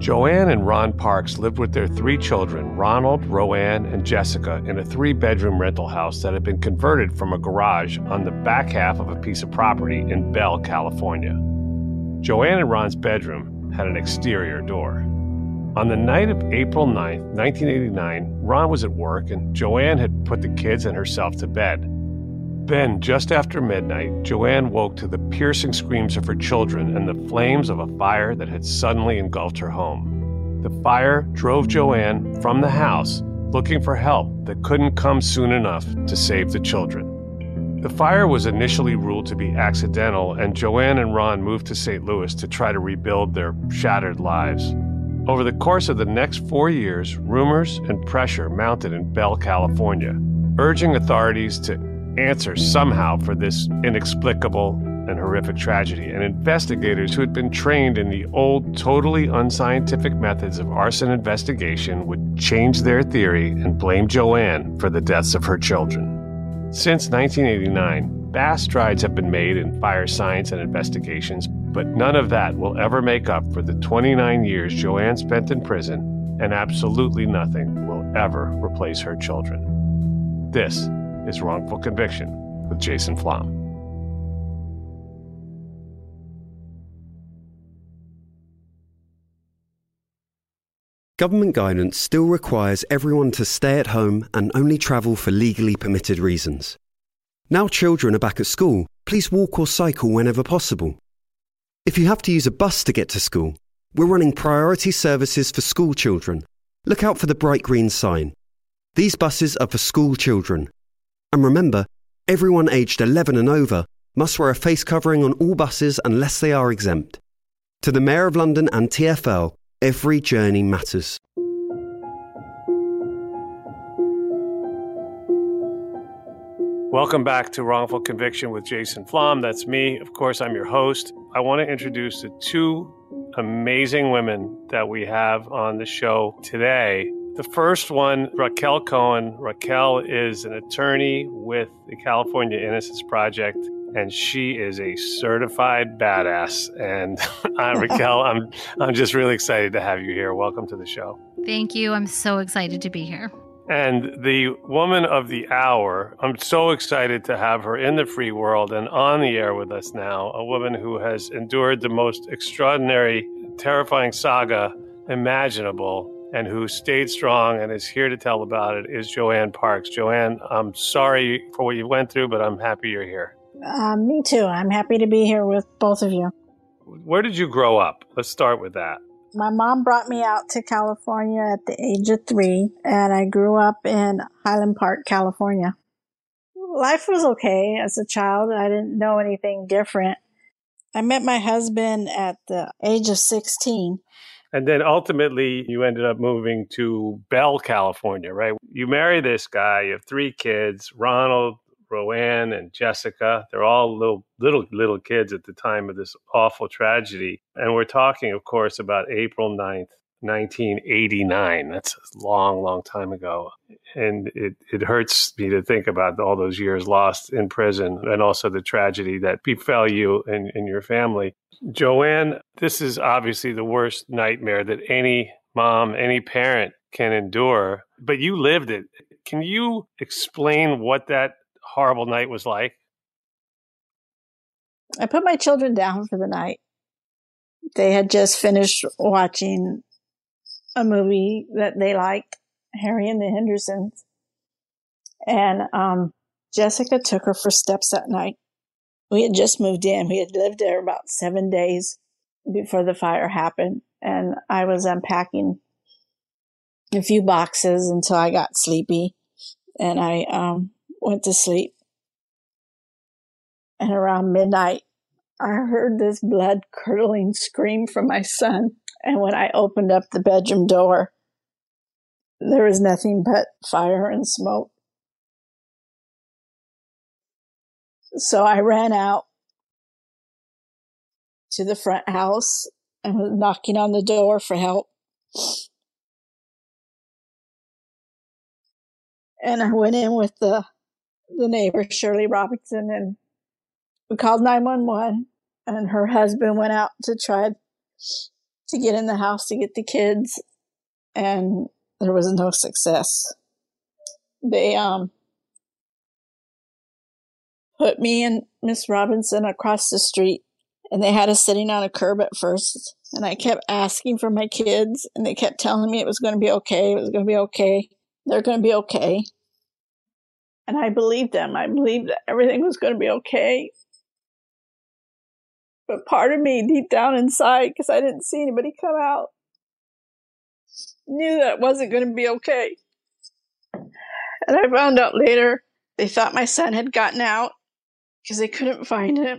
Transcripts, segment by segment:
Joanne and Ron Parks lived with their 3 children, Ronald, Roanne, and Jessica, in a 3-bedroom rental house that had been converted from a garage on the back half of a piece of property in Bell, California. Joanne and Ron's bedroom had an exterior door. On the night of April 9th, 1989, Ron was at work and Joanne had put the kids and herself to bed. Then, just after midnight, Joanne woke to the piercing screams of her children and the flames of a fire that had suddenly engulfed her home. The fire drove Joanne from the house, looking for help that couldn't come soon enough to save the children. The fire was initially ruled to be accidental, and Joanne and Ron moved to St. Louis to try to rebuild their shattered lives. Over the course of the next 4 years, rumors and pressure mounted in Bell, California, urging authorities to answer somehow for this inexplicable and horrific tragedy, and investigators who had been trained in the old, totally unscientific methods of arson investigation would change their theory and blame Joanne for the deaths of her children. Since 1989, vast strides have been made in fire science and investigations, but none of that will ever make up for the 29 years Joanne spent in prison, and absolutely nothing will ever replace her children. This is Wrongful Conviction with Jason Flom. Government guidance still requires everyone to stay at home and only travel for legally permitted reasons. Now children are back at school, please walk or cycle whenever possible. If you have to use a bus to get to school, we're running priority services for school children. Look out for the bright green sign. These buses are for school children. And remember, everyone aged 11 and over must wear a face covering on all buses unless they are exempt. To the Mayor of London and TfL, every journey matters. Welcome back to Wrongful Conviction with Jason Flom. That's me. Of course, I'm your host. I want to introduce the 2 amazing women that we have on the show today. The first one, Raquel Cohen. Raquel is an attorney with the California Innocence Project, and she is a certified badass. And Raquel, I'm just really excited to have you here. Welcome to the show. Thank you. I'm so excited to be here. And the woman of the hour, I'm so excited to have her in the free world and on the air with us now, a woman who has endured the most extraordinary, terrifying saga imaginable, and who stayed strong and is here to tell about it, is Joanne Parks. Joanne, I'm sorry for what you went through, but I'm happy you're here. Me too. I'm happy to be here with both of you. Where did you grow up? Let's start with that. My mom brought me out to California at the age of 3, and I grew up in Highland Park, California. Life was okay as a child. I didn't know anything different. I met my husband at the age of 16. And then ultimately, you ended up moving to Bell, California, right? You marry this guy, you have 3 kids, Ronald, Roanne, and Jessica. They're all little kids at the time of this awful tragedy. And we're talking, of course, about April 9th, 1989. That's a long, long time ago. And it hurts me to think about all those years lost in prison and also the tragedy that befell you and your family. Joanne, this is obviously the worst nightmare that any mom, any parent can endure, but you lived it. Can you explain what that horrible night was like? I put my children down for the night. They had just finished watching a movie that they liked, Harry and the Hendersons. And Jessica took her first steps that night. We had just moved in. We had lived there about 7 days before the fire happened. And I was unpacking a few boxes until I got sleepy. And I went to sleep. And around midnight, I heard this blood-curdling scream from my son. And when I opened up the bedroom door, there was nothing but fire and smoke. So I ran out to the front house and was knocking on the door for help. And I went in with the neighbor, Shirley Robinson, and we called 911, and her husband went out to try to get in the house to get the kids, and there was no success. They put me and Miss Robinson across the street, and they had us sitting on a curb at first, and I kept asking for my kids, and they kept telling me it was going to be okay, it was going to be okay, they're going to be okay. And I believed them. I believed that everything was going to be okay. But part of me, deep down inside, because I didn't see anybody come out, knew that it wasn't going to be okay. And I found out later they thought my son had gotten out because they couldn't find him.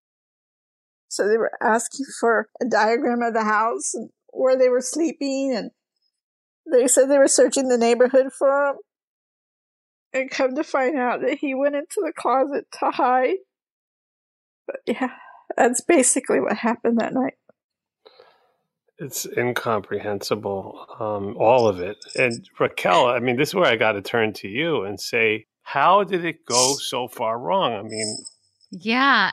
So they were asking for a diagram of the house and where they were sleeping, and they said they were searching the neighborhood for him. And come to find out that he went into the closet to hide. But yeah, that's basically what happened that night. It's incomprehensible, all of it. And Raquel, I mean, this is where I got to turn to you and say, how did it go so far wrong? I mean, yeah,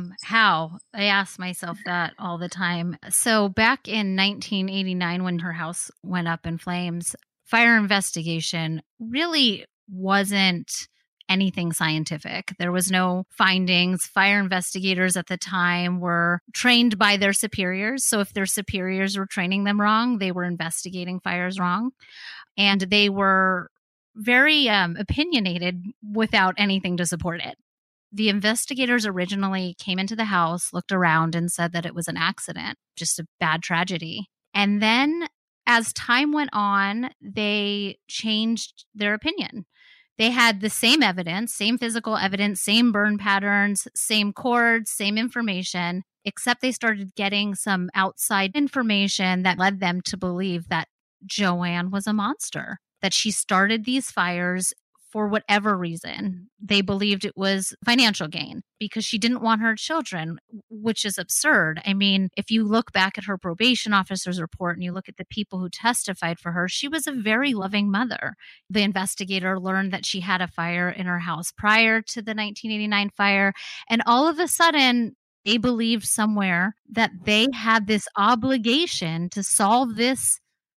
how? I ask myself that all the time. So back in 1989, when her house went up in flames, fire investigation really wasn't anything scientific. There was no findings. Fire investigators at the time were trained by their superiors. So if their superiors were training them wrong, they were investigating fires wrong. And they were very opinionated without anything to support it. The investigators originally came into the house, looked around, and said that it was an accident, just a bad tragedy. And then as time went on, they changed their opinion. They had the same evidence, same physical evidence, same burn patterns, same cords, same information, except they started getting some outside information that led them to believe that Joanne was a monster, that she started these fires for whatever reason. They believed it was financial gain because she didn't want her children, which is absurd. I mean, if you look back at her probation officer's report and you look at the people who testified for her, she was a very loving mother. The investigator learned that she had a fire in her house prior to the 1989 fire. And all of a sudden, they believed somewhere that they had this obligation to solve this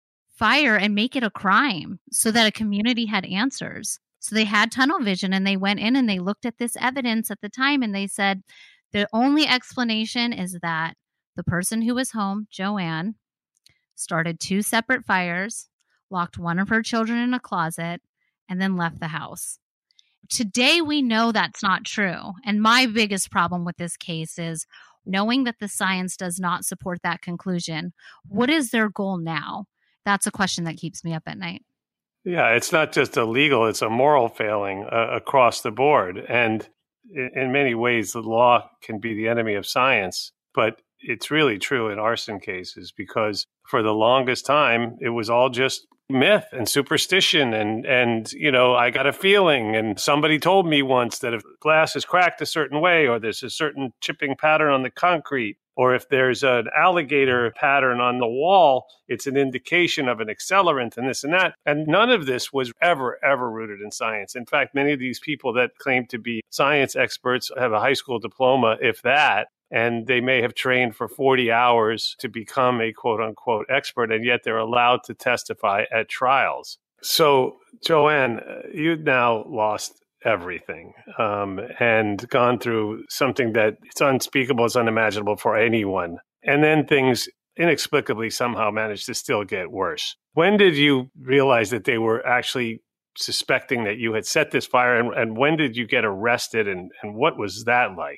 fire and make it a crime so that a community had answers. So they had tunnel vision, and they went in and they looked at this evidence at the time, and they said the only explanation is that the person who was home, Joanne, started 2 separate fires, locked one of her children in a closet, and then left the house. Today, we know that's not true. And my biggest problem with this case is knowing that the science does not support that conclusion. What is their goal now? That's a question that keeps me up at night. Yeah, it's not just a legal, it's a moral failing across the board. And in many ways, the law can be the enemy of science. But it's really true in arson cases because for the longest time, it was all just myth and superstition. And you know, I got a feeling, and somebody told me once that if glass is cracked a certain way, or there's a certain chipping pattern on the concrete, or if there's an alligator pattern on the wall, it's an indication of an accelerant and this and that. And none of this was ever rooted in science. In fact, many of these people that claim to be science experts have a high school diploma, if that, and they may have trained for 40 hours to become a quote unquote expert, and yet they're allowed to testify at trials. So, Joanne, you've now lost everything and gone through something that it's unspeakable, it's unimaginable for anyone. And then things inexplicably somehow managed to still get worse. When did you realize that they were actually suspecting that you had set this fire, and when did you get arrested, and what was that like?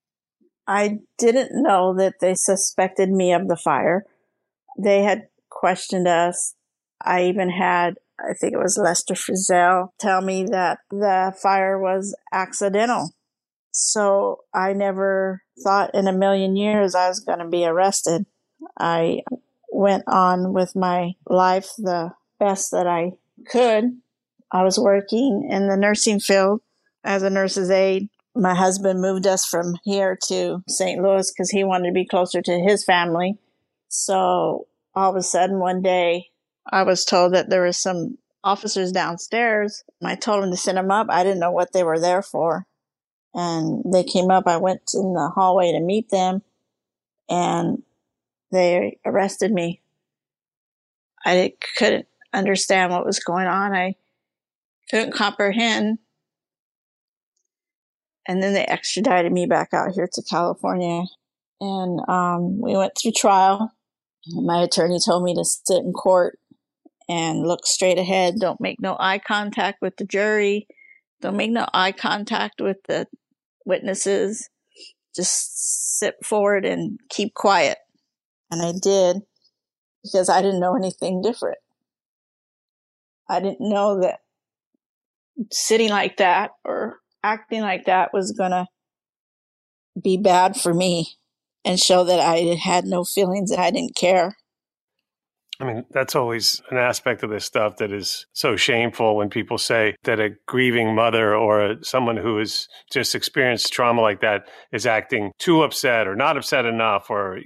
I didn't know that they suspected me of the fire. They had questioned us. I even had, I think it was Lester Frizzell, tell me that the fire was accidental. So I never thought in a million years I was going to be arrested. I went on with my life the best that I could. I was working in the nursing field as a nurse's aide. My husband moved us from here to St. Louis because he wanted to be closer to his family. So all of a sudden one day, I was told that there were some officers downstairs. I told them to send them up. I didn't know what they were there for. And they came up. I went in the hallway to meet them. And they arrested me. I couldn't understand what was going on. I couldn't comprehend. And then they extradited me back out here to California. And we went through trial. My attorney told me to sit in court and look straight ahead. Don't make no eye contact with the jury. Don't make no eye contact with the witnesses. Just sit forward and keep quiet. And I did, because I didn't know anything different. I didn't know that sitting like that or acting like that was going to be bad for me and show that I had no feelings and I didn't care. I mean, that's always an aspect of this stuff that is so shameful when people say that a grieving mother or someone who has just experienced trauma like that is acting too upset or not upset enough, or,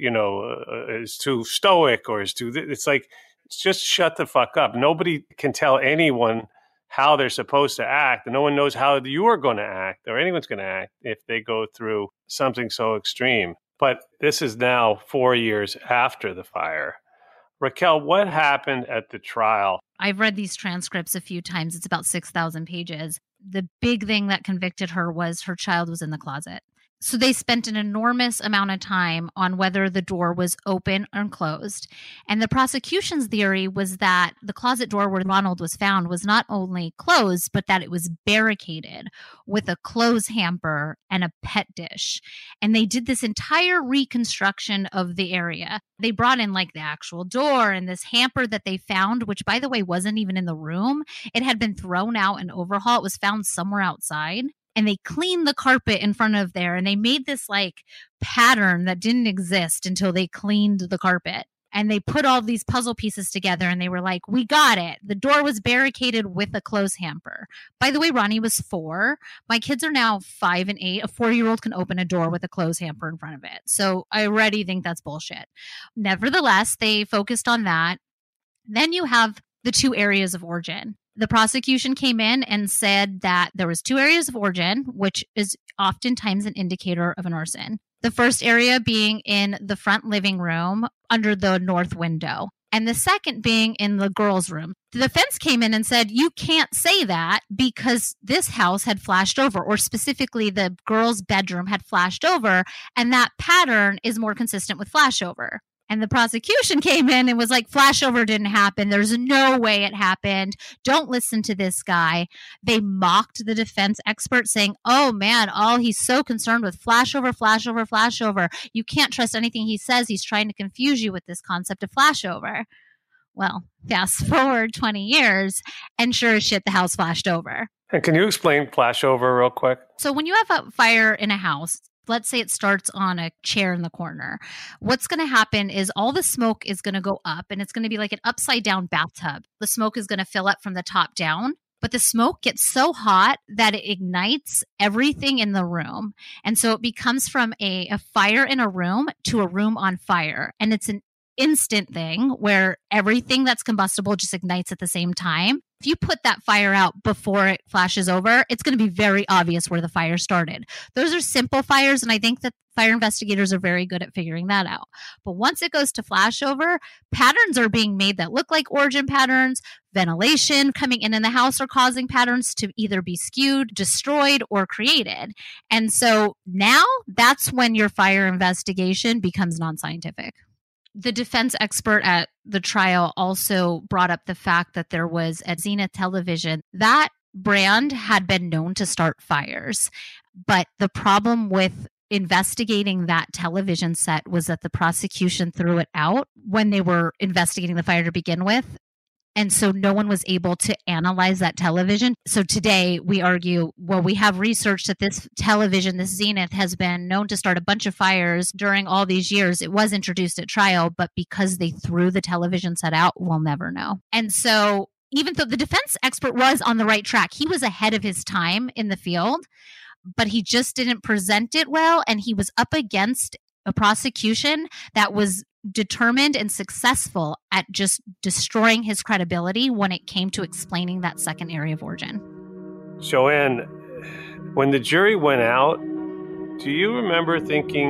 is too stoic or is too, it's like, just shut the fuck up. Nobody can tell anyone how they're supposed to act, and no one knows how you are going to act or anyone's going to act if they go through something so extreme. But this is now 4 years after the fire. Raquel, what happened at the trial? I've read these transcripts a few times. It's about 6,000 pages. The big thing that convicted her was her child was in the closet. So they spent an enormous amount of time on whether the door was open or closed. And the prosecution's theory was that the closet door where Ronald was found was not only closed, but that it was barricaded with a clothes hamper and a pet dish. And they did this entire reconstruction of the area. They brought in like the actual door and this hamper that they found, which, by the way, wasn't even in the room. It had been thrown out and overhauled. It was found somewhere outside. And they cleaned the carpet in front of there, and they made this like pattern that didn't exist until they cleaned the carpet. And they put all these puzzle pieces together, and they were like, we got it. The door was barricaded with a clothes hamper. By the way, Ronnie was 4. My kids are now 5 and 8. A 4-year-old can open a door with a clothes hamper in front of it. So I already think that's bullshit. Nevertheless, they focused on that. Then you have the 2 areas of origin. The prosecution came in and said that there was 2 areas of origin, which is oftentimes an indicator of an arson. The first area being in the front living room under the north window, and the second being in the girls' room. The defense came in and said, you can't say that because this house had flashed over, or specifically the girls' bedroom had flashed over, and that pattern is more consistent with flashover. And the prosecution came in and was like, flashover didn't happen. There's no way it happened. Don't listen to this guy. They mocked the defense expert saying, oh man, he's so concerned with flashover, flashover, flashover. You can't trust anything he says. He's trying to confuse you with this concept of flashover. Well, fast forward 20 years and sure as shit, the house flashed over. And can you explain flashover real quick? So when you have a fire in a house, let's say it starts on a chair in the corner. What's going to happen is all the smoke is going to go up, and it's going to be like an upside down bathtub. The smoke is going to fill up from the top down, but the smoke gets so hot that it ignites everything in the room. And so it becomes from a fire in a room to a room on fire. And it's an instant thing where everything that's combustible just ignites at the same time. If you put that fire out before it flashes over, it's going to be very obvious where the fire started. Those are simple fires, and I think that fire investigators are very good at figuring that out. But once it goes to flashover, patterns are being made that look like origin patterns. Ventilation coming in the house are causing patterns to either be skewed, destroyed, or created. And so now that's when your fire investigation becomes non-scientific. The defense expert at the trial also brought up the fact that there was at Zenith Television, that brand had been known to start fires. But the problem with investigating that television set was that the prosecution threw it out when they were investigating the fire to begin with. And so no one was able to analyze that television. So today we argue, well, we have research that this television, this Zenith, has been known to start a bunch of fires during all these years. It was introduced at trial, but because they threw the television set out, we'll never know. And so even though the defense expert was on the right track, he was ahead of his time in the field, but he just didn't present it well. And he was up against a prosecution that was determined and successful at just destroying his credibility when it came to explaining that second area of origin. Joanne, when the jury went out, do you remember thinking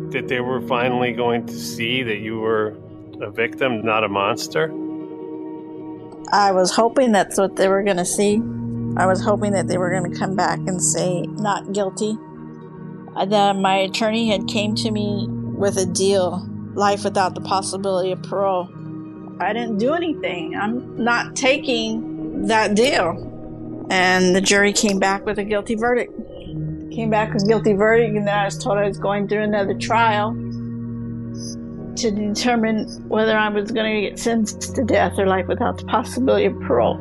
that they were finally going to see that you were a victim, not a monster? I was hoping that's what they were going to see. I was hoping that they were going to come back and say not guilty. Then my attorney had came to me with a deal, life without the possibility of parole. I didn't do anything. I'm not taking that deal. And the jury came back with a guilty verdict. Came back with a guilty verdict, and then I was told I was going through another trial to determine whether I was going to get sentenced to death or life without the possibility of parole.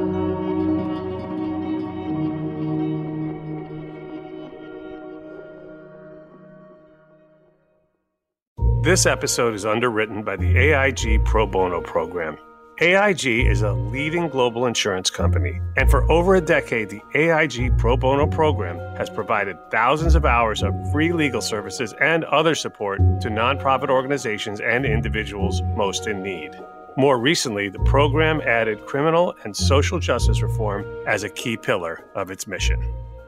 This episode is underwritten by the AIG Pro Bono program. AIG is a leading global insurance company, and for over a decade, the AIG Pro Bono program has provided thousands of hours of free legal services and other support to nonprofit organizations and individuals most in need. More recently, the program added criminal and social justice reform as a key pillar of its mission.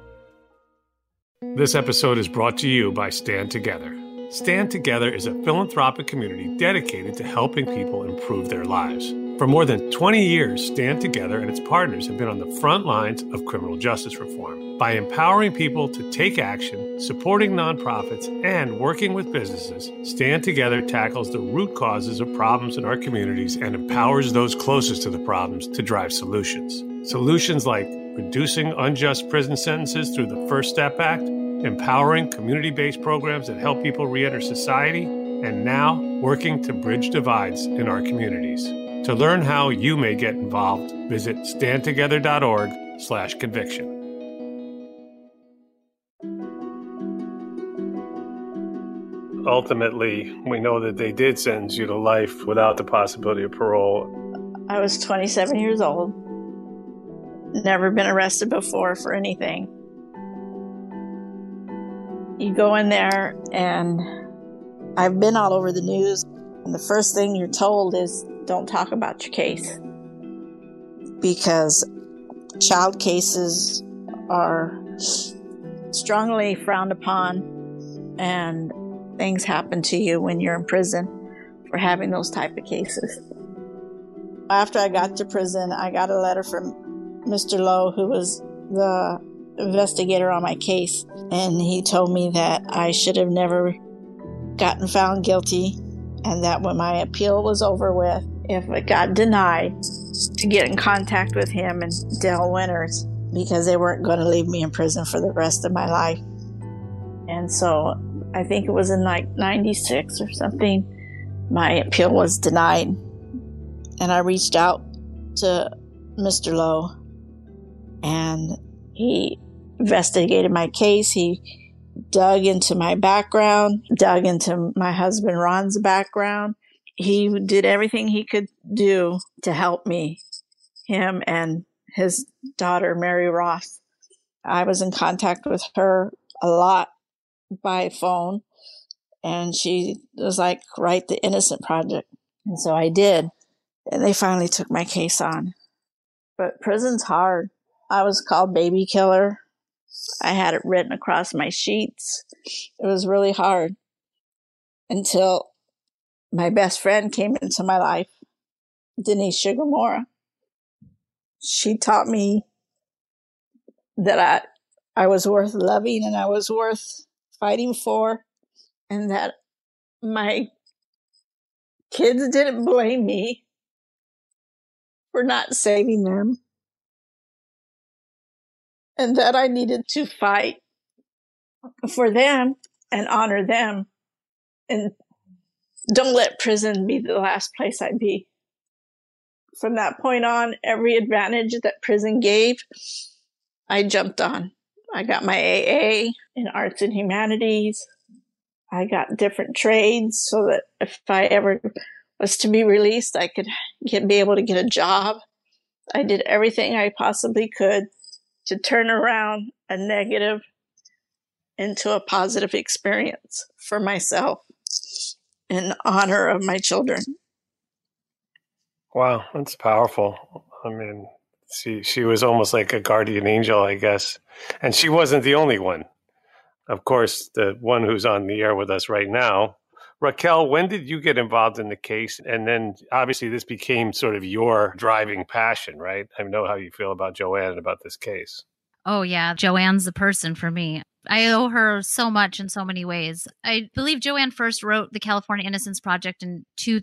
This episode is brought to you by Stand Together. Stand Together is a philanthropic community dedicated to helping people improve their lives. For more than 20 years, Stand Together and its partners have been on the front lines of criminal justice reform. By empowering people to take action, supporting nonprofits, and working with businesses, Stand Together tackles the root causes of problems in our communities and empowers those closest to the problems to drive solutions. Solutions like reducing unjust prison sentences through the First Step Act, empowering community-based programs that help people reenter society, and now working to bridge divides in our communities. To learn how you may get involved, visit standtogether.org/conviction. Ultimately, we know that they did sentence you to life without the possibility of parole. I was 27 years old, never been arrested before for anything. You go in there, and I've been all over the news, and the first thing you're told is don't talk about your case, because child cases are strongly frowned upon, and things happen to you when you're in prison for having those type of cases. After I got to prison, I got a letter from Mr. Lowe, who was the investigator on my case, and he told me that I should have never gotten found guilty, and that when my appeal was over with, if it got denied, to get in contact with him and Dale Winters, because they weren't going to leave me in prison for the rest of my life. And so I think it was in like 96 or something, my appeal was denied, and I reached out to Mr. Lowe, and he investigated my case. He dug into my background, dug into my husband Ron's background. He did everything he could do to help me, him and his daughter, Mary Ross. I was in contact with her a lot by phone, and she was like, write the Innocent Project. And so I did, and they finally took my case on. But prison's hard. I was called baby killer. I had it written across my sheets. It was really hard until my best friend came into my life, Denise Sugamora. She taught me that I was worth loving, and I was worth fighting for, and that my kids didn't blame me for not saving them, and that I needed to fight for them and honor them, and don't let prison be the last place I be. From that point on, every advantage that prison gave, I jumped on. I got my AA in arts and humanities. I got different trades so that if I ever was to be released, I could be able to get a job. I did everything I possibly could to turn around a negative into a positive experience for myself in honor of my children. Wow, that's powerful. I mean, she was almost like a guardian angel, I guess. And she wasn't the only one. of course, the one who's on the air with us right now. Raquel, when did you get involved in the case? And then obviously this became sort of your driving passion, right? I know how you feel about Joanne and about this case. Oh, yeah. Joanne's the person for me. I owe her so much in so many ways. I believe Joanne first wrote the California Innocence Project in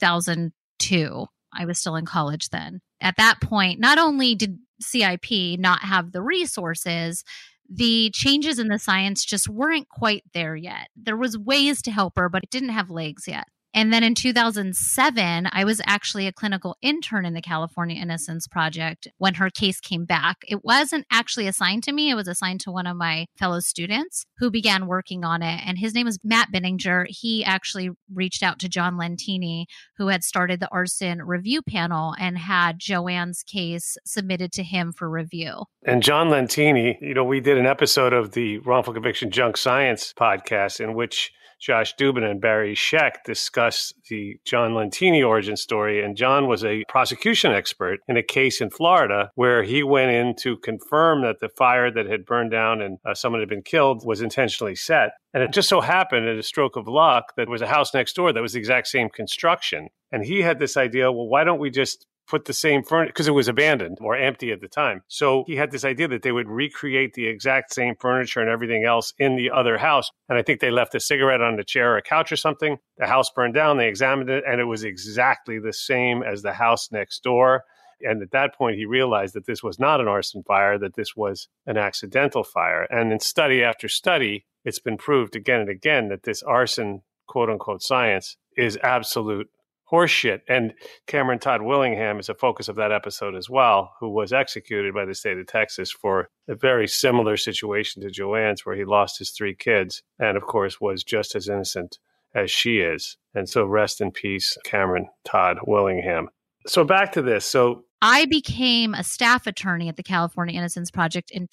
2002. I was still in college then. At that point, not only did CIP not have the resources, the changes in the science just weren't quite there yet. There was ways to help her, but it didn't have legs yet. And then in 2007, I was actually a clinical intern in the California Innocence Project when her case came back. It wasn't actually assigned to me. It was assigned to one of my fellow students who began working on it. And his name was Matt Benninger. He actually reached out to John Lentini, who had started the arson review panel and had Joanne's case submitted to him for review. And John Lentini, we did an episode of the Wrongful Conviction Junk Science podcast in which Josh Dubin and Barry Scheck discussed the John Lentini origin story. And John was a prosecution expert in a case in Florida where he went in to confirm that the fire that had burned down and someone had been killed was intentionally set. And it just so happened, at a stroke of luck, that there was a house next door that was the exact same construction. And he had this idea, well, why don't we just put the same furniture, because it was abandoned or empty at the time. So he had this idea that they would recreate the exact same furniture and everything else in the other house. And I think they left a cigarette on the chair or a couch or something. The house burned down. They examined it, and it was exactly the same as the house next door. And at that point, he realized that this was not an arson fire, that this was an accidental fire. And in study after study, it's been proved again and again that this arson, quote unquote, science is absolute horseshit. And Cameron Todd Willingham is a focus of that episode as well, who was executed by the state of Texas for a very similar situation to Joanne's, where he lost his 3 kids and, of course, was just as innocent as she is. And so rest in peace, Cameron Todd Willingham. So back to this. So I became a staff attorney at the California Innocence Project in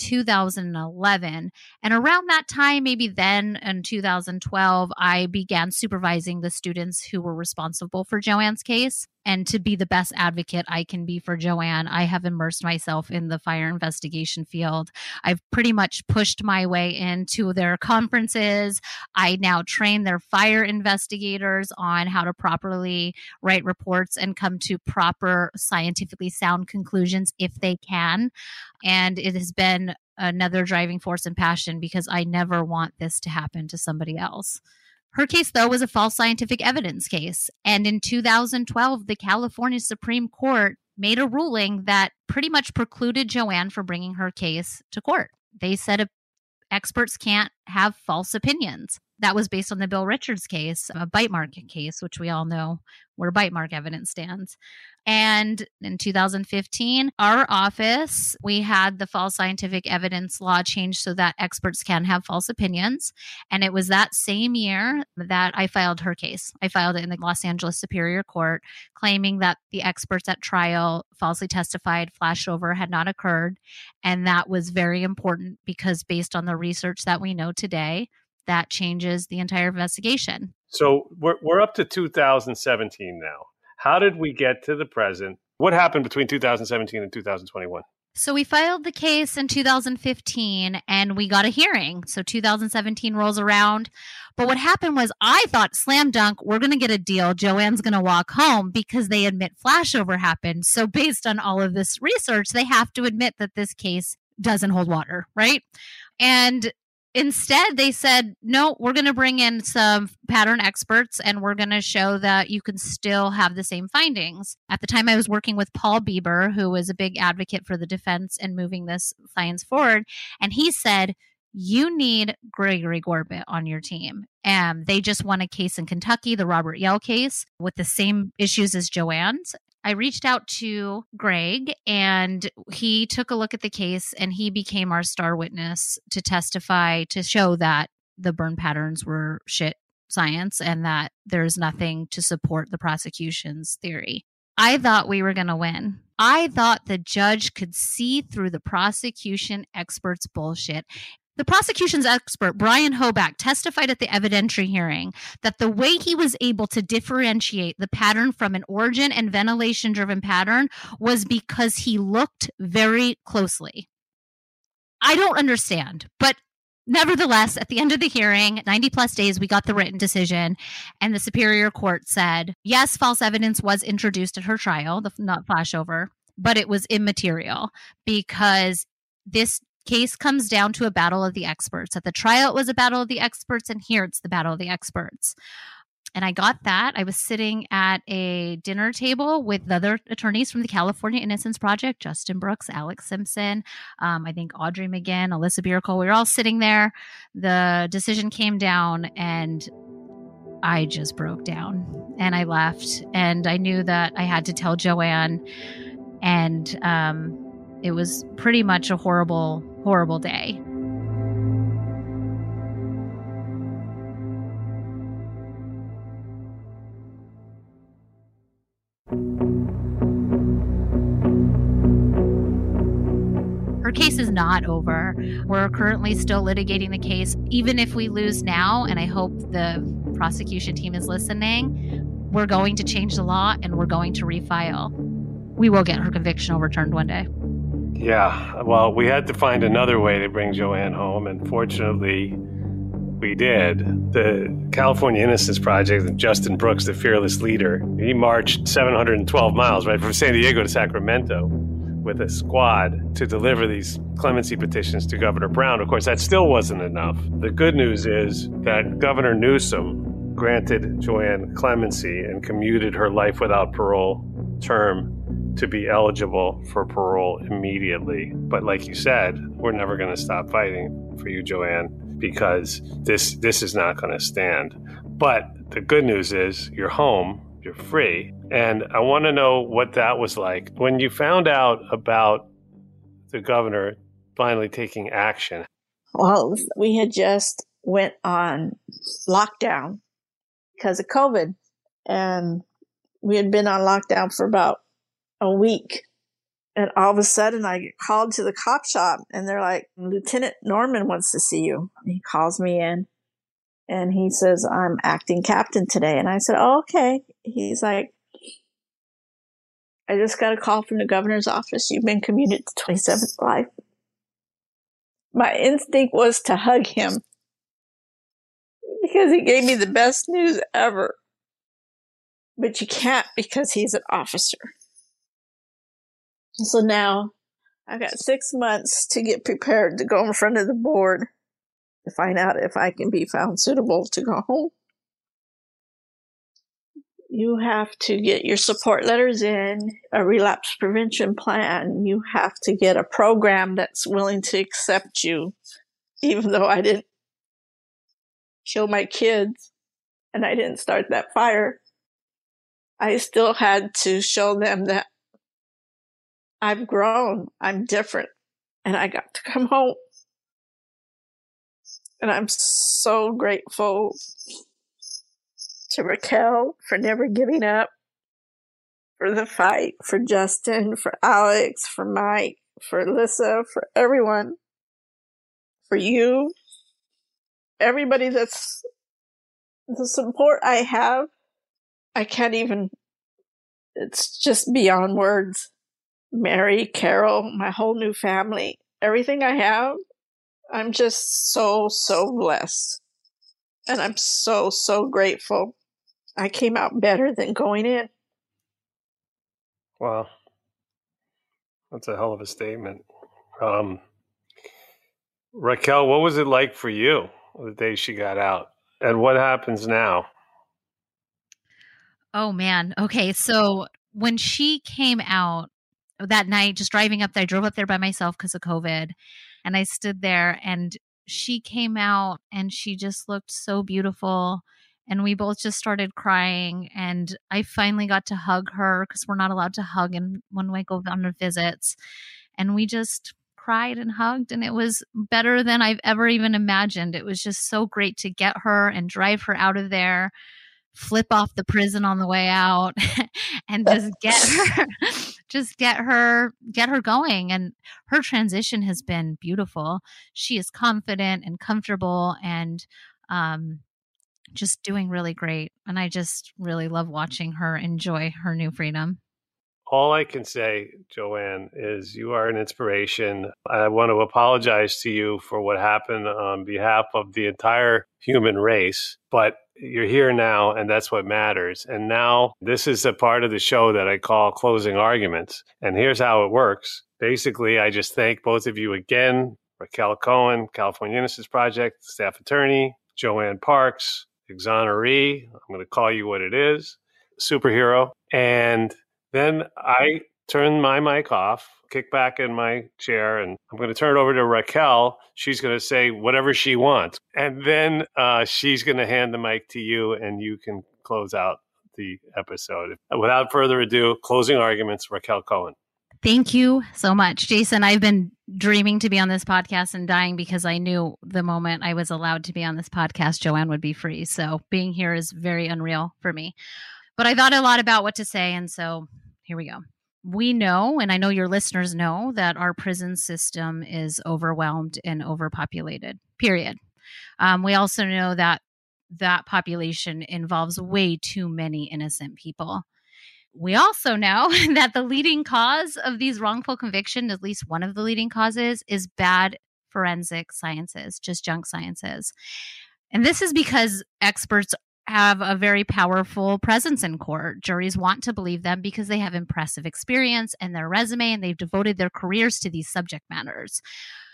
2011. And around that time, maybe then in 2012, I began supervising the students who were responsible for Joanne's case. And to be the best advocate I can be for Joanne, I have immersed myself in the fire investigation field. I've pretty much pushed my way into their conferences. I now train their fire investigators on how to properly write reports and come to proper scientifically sound conclusions if they can. And it has been another driving force and passion because I never want this to happen to somebody else. Her case, though, was a false scientific evidence case. And in 2012, the California Supreme Court made a ruling that pretty much precluded Joanne from bringing her case to court. They said experts can't have false opinions. That was based on the Bill Richards case, a bite mark case, which we all know where bite mark evidence stands. And in 2015, our office, we had the false scientific evidence law changed so that experts can have false opinions. And it was that same year that I filed her case. I filed it in the Los Angeles Superior Court, claiming that the experts at trial falsely testified flashover had not occurred. And that was very important because based on the research that we know today, that changes the entire investigation. So we're up to 2017 now. How did we get to the present? What happened between 2017 and 2021? So we filed the case in 2015 and we got a hearing. So 2017 rolls around. But what happened was I thought slam dunk, we're going to get a deal. Joanne's going to walk home because they admit flashover happened. So based on all of this research, they have to admit that this case doesn't hold water, right? And instead, they said, no, we're going to bring in some pattern experts and we're going to show that you can still have the same findings. At the time, I was working with Paul Bieber, who was a big advocate for the defense and moving this science forward. And he said, you need Gregory Gorbit on your team. They just won a case in Kentucky, the Robert Yell case, with the same issues as Joanne's. I reached out to Greg and he took a look at the case and he became our star witness to testify to show that the burn patterns were shit science and that there's nothing to support the prosecution's theory. I thought we were going to win. I thought the judge could see through the prosecution experts' bullshit. The prosecution's expert, Brian Hoback, testified at the evidentiary hearing that the way he was able to differentiate the pattern from an origin and ventilation-driven pattern was because he looked very closely. I don't understand, but Nevertheless, at the end of the hearing, 90 plus days, we got the written decision, and the Superior Court said, yes, false evidence was introduced at her trial, not flashover, but it was immaterial because this case comes down to a battle of the experts. At the trial, it was a battle of the experts, and here it's the battle of the experts. And I got that. I was sitting at a dinner table with the other attorneys from the California Innocence Project, Justin Brooks, Alex Simpson, I think Audrey McGinn, Alyssa Bierko. We were all sitting there. The decision came down and I just broke down and I left. And I knew that I had to tell Joanne. And it was pretty much a horrible, horrible day. Her case is not over. We're currently still litigating the case. Even if we lose now, and I hope the prosecution team is listening, we're going to change the law and we're going to refile. We will get her conviction overturned one day. Yeah, well, we had to find another way to bring Joanne home, and fortunately, we did. The California Innocence Project and Justin Brooks, the fearless leader, he marched 712 miles, right, from San Diego to Sacramento with a squad to deliver these clemency petitions to Governor Brown. Of course, that still wasn't enough. The good news is that Governor Newsom granted Joanne clemency and commuted her life without parole term to be eligible for parole immediately. But like you said, we're never going to stop fighting for you, Joanne, because this is not going to stand. But the good news is you're home, you're free. And I want to know what that was like when you found out about the governor finally taking action. Well, we had just went on lockdown because of COVID. And we had been on lockdown for about a week. And all of a sudden I get called to the cop shop and they're like, Lieutenant Norman wants to see you. He calls me in and he says, I'm acting captain today. And I said, oh, okay. He's like, I just got a call from the governor's office. You've been commuted to 27th life. My instinct was to hug him because he gave me the best news ever. But you can't because he's an officer. So now I've got 6 months to get prepared to go in front of the board to find out if I can be found suitable to go home. You have to get your support letters in, a relapse prevention plan. You have to get a program that's willing to accept you, even though I didn't show my kids and I didn't start that fire. I still had to show them that I've grown, I'm different, and I got to come home. And I'm so grateful to Raquel for never giving up, for the fight, for Justin, for Alex, for Mike, for Alyssa, for everyone, for you, everybody that's the support I have. I can't even, it's just beyond words. Mary, Carol, my whole new family, everything I have, I'm just so, so blessed. And I'm so, so grateful. I came out better than going in. Wow. That's a hell of a statement. Raquel, what was it like for you the day she got out? And what happens now? Oh, man. Okay. So when she came out that night, just driving up there, I drove up there by myself because of COVID. And I stood there and she came out and she just looked so beautiful. And we both just started crying. And I finally got to hug her because we're not allowed to hug when we go on our visits. And we just cried and hugged. And it was better than I've ever even imagined. It was just so great to get her and drive her out of there, flip off the prison on the way out and just get her going. And her transition has been beautiful. She is confident and comfortable and just doing really great. And I just really love watching her enjoy her new freedom. All I can say, Joanne, is you are an inspiration. I want to apologize to you for what happened on behalf of the entire human race, but you're here now, and that's what matters. And now this is a part of the show that I call Closing Arguments. And here's how it works. Basically, I just thank both of you again. Raquel Cohen, California Innocence Project, staff attorney, Joanne Parks, exoneree. I'm going to call you what it is, superhero. And then I turn my mic off, kick back in my chair, and I'm going to turn it over to Raquel. She's going to say whatever she wants. And then she's going to hand the mic to you, and you can close out the episode. Without further ado, Closing Arguments, Raquel Cohen. Thank you so much, Jason. I've been dreaming to be on this podcast and dying because I knew the moment I was allowed to be on this podcast, Joanne would be free. So being here is very unreal for me. But I thought a lot about what to say, and so here we go. We know, and I know your listeners know, that our prison system is overwhelmed and overpopulated, period. We also know that that population involves way too many innocent people. We also know that the leading cause of these wrongful convictions, at least one of the leading causes, is bad forensic sciences, just junk sciences. And this is because experts have a very powerful presence in court. Juries want to believe them because they have impressive experience in their resume and they've devoted their careers to these subject matters.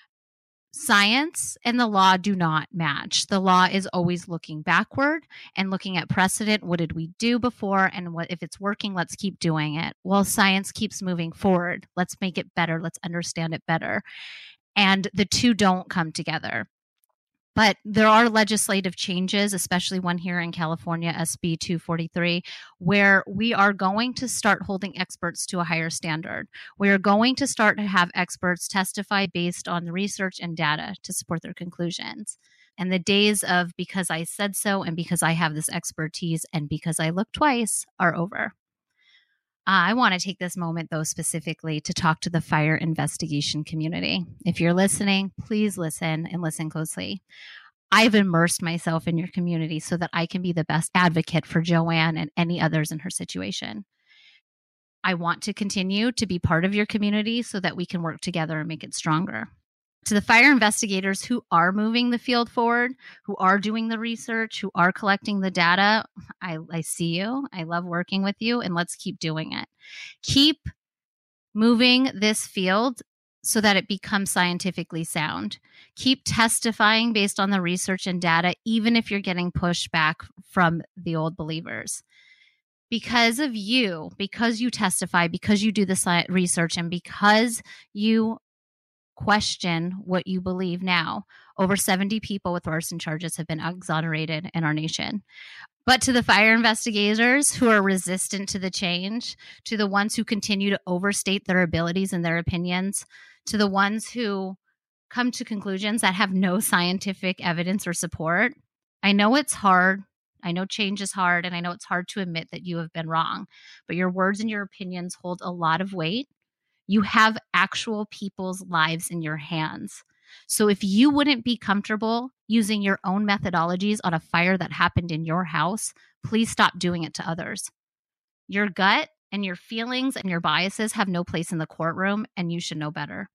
Science and the law do not match. The law is always looking backward and looking at precedent. What did we do before? And what if it's working, let's keep doing it. Well, science keeps moving forward. Let's make it better. Let's understand it better. And the two don't come together. But there are legislative changes, especially one here in California, SB 243, where we are going to start holding experts to a higher standard. We are going to start to have experts testify based on research and data to support their conclusions. And the days of because I said so and because I have this expertise and because I looked twice are over. I want to take this moment, though, specifically to talk to the fire investigation community. If you're listening, please listen and listen closely. I've immersed myself in your community so that I can be the best advocate for Joanne and any others in her situation. I want to continue to be part of your community so that we can work together and make it stronger. To the fire investigators who are moving the field forward, who are doing the research, who are collecting the data, I see you. I love working with you, and let's keep doing it. Keep moving this field so that it becomes scientifically sound. Keep testifying based on the research and data, even if you're getting pushback from the old believers. Because of you, because you testify, because you do the research, and because you question what you believe now, over 70 people with arson charges have been exonerated in our nation. But to the fire investigators who are resistant to the change, to the ones who continue to overstate their abilities and their opinions, to the ones who come to conclusions that have no scientific evidence or support, I know it's hard. I know change is hard, and I know it's hard to admit that you have been wrong. But your words and your opinions hold a lot of weight. You have actual people's lives in your hands. So if you wouldn't be comfortable using your own methodologies on a fire that happened in your house, please stop doing it to others. Your gut and your feelings and your biases have no place in the courtroom, and you should know better.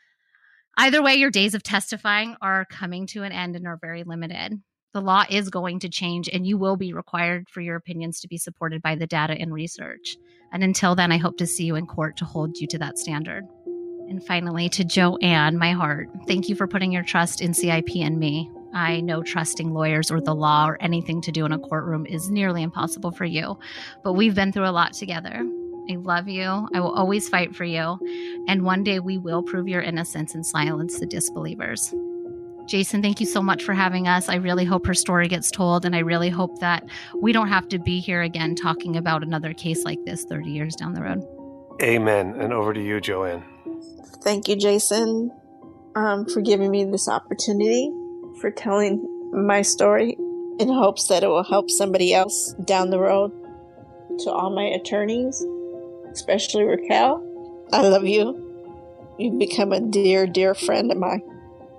Either way, your days of testifying are coming to an end and are very limited. The law is going to change, and you will be required for your opinions to be supported by the data and research. And until then, I hope to see you in court to hold you to that standard. And finally, to Joanne, my heart, thank you for putting your trust in CIP and me. I know trusting lawyers or the law or anything to do in a courtroom is nearly impossible for you, but we've been through a lot together. I love you. I will always fight for you. And one day we will prove your innocence and silence the disbelievers. Jason, thank you so much for having us. I really hope her story gets told, and I really hope that we don't have to be here again talking about another case like this 30 years down the road. Amen. And over to you, Joanne. Thank you, Jason, for giving me this opportunity, for telling my story in hopes that it will help somebody else down the road. To all my attorneys, especially Raquel, I love you. You've become a dear, dear friend of mine.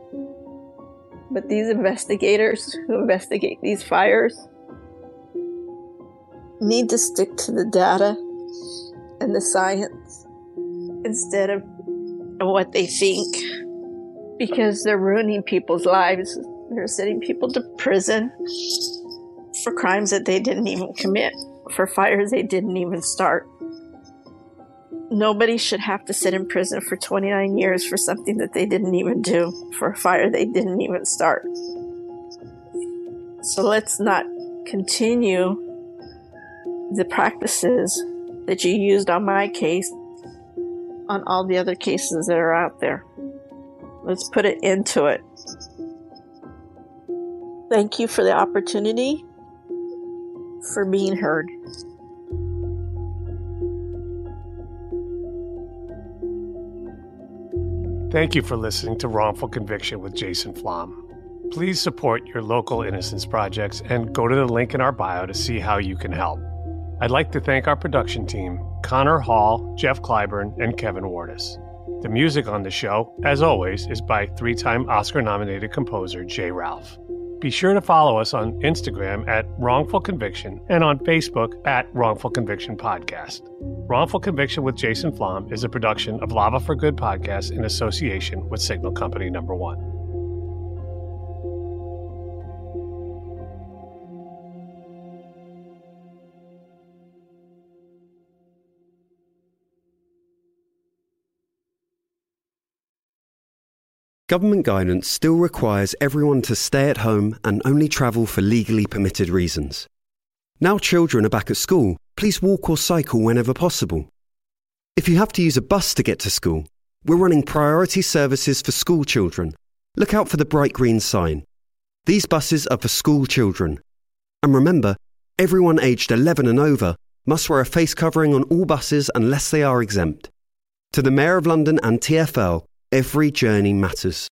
But these investigators who investigate these fires need to stick to the data and the science instead of what they think, because they're ruining people's lives. They're sending people to prison for crimes that they didn't even commit, for fires they didn't even start. Nobody should have to sit in prison for 29 years for something that they didn't even do, for a fire they didn't even start. So let's not continue the practices that you used on my case, on all the other cases that are out there. Let's put it into it. Thank you for the opportunity for being heard. Thank you for listening to Wrongful Conviction with Jason Flom. Please support your local innocence projects and go to the link in our bio to see how you can help. I'd like to thank our production team, Connor Hall, Jeff Clyburn, and Kevin Wardis. The music on the show, as always, is by 3-time Oscar-nominated composer Jay Ralph. Be sure to follow us on Instagram at Wrongful Conviction and on Facebook at Wrongful Conviction Podcast. Wrongful Conviction with Jason Flom is a production of Lava for Good Podcast in association with Signal Company No. 1. Government guidance still requires everyone to stay at home and only travel for legally permitted reasons. Now children are back at school, please walk or cycle whenever possible. If you have to use a bus to get to school, we're running priority services for school children. Look out for the bright green sign. These buses are for school children. And remember, everyone aged 11 and over must wear a face covering on all buses unless they are exempt. To the Mayor of London and TfL, every journey matters.